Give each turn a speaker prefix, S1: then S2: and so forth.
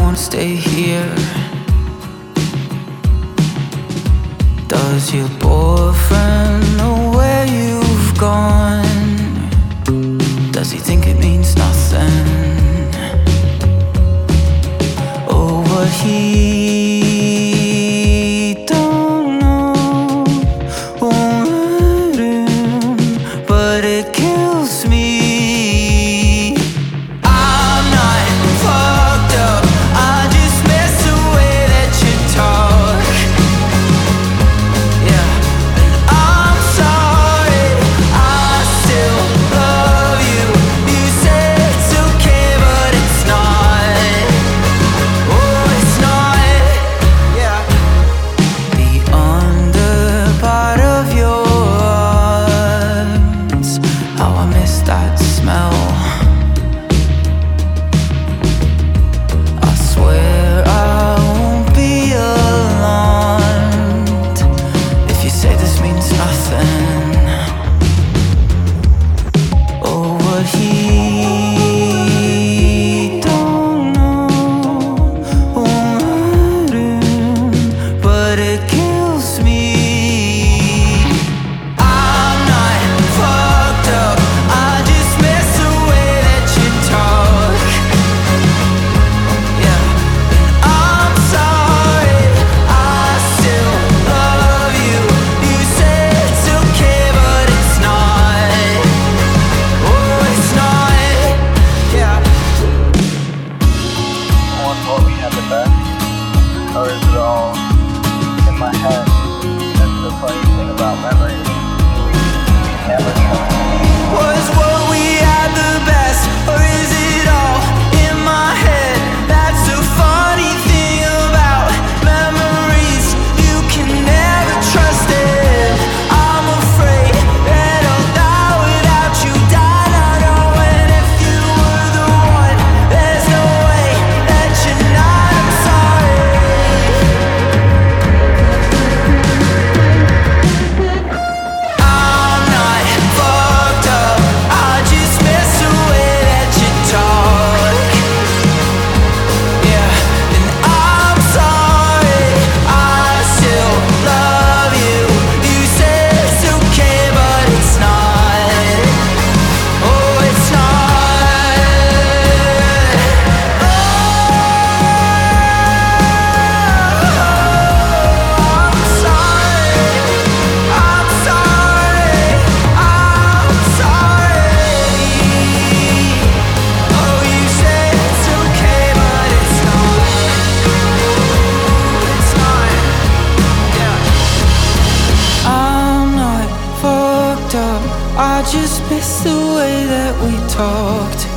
S1: stay here. Does your boyfriend know where you've gone? Does he think it means nothing? Oh, what he don't know won't hurt him, but it kills me. I'm not fucked up, I just miss the way that you talk. Yeah, and I'm sorry, I still love you. You say it's okay, but it's not. Oh, it's not. Yeah. The underpart of your arms, how I miss that smell. I swear I won't be alarmed if you say this means nothing. Oh, what he don't know won't hurt him, but it kills me. I'm not fucked up, I just miss the way that you talk. Yeah, and I'm sorry, I still love you. You say it's okay, but it's not. Oh, it's not. Yeah.
S2: On what we have the best, or is it all in my head? That's the funny thing about memories. We never trust.
S1: Was what we had the best, or is it all in my head? That's the funny thing about memories. You can never trust it. I'm afraid that I'll die without you. Die not knowing if you were the one. There's no way that you're not. I'm sorry. I'm not fucked up, I just miss the way that you talk. Yeah, and I'm sorry, I still love you. You say it's okay, but it's not. Oh, it's not. Oh, I'm sorry, I'm sorry, I'm sorry. Oh, you say it's okay, but it's not. It's not. Yeah. I'm not fucked up, I just miss the way that we talked.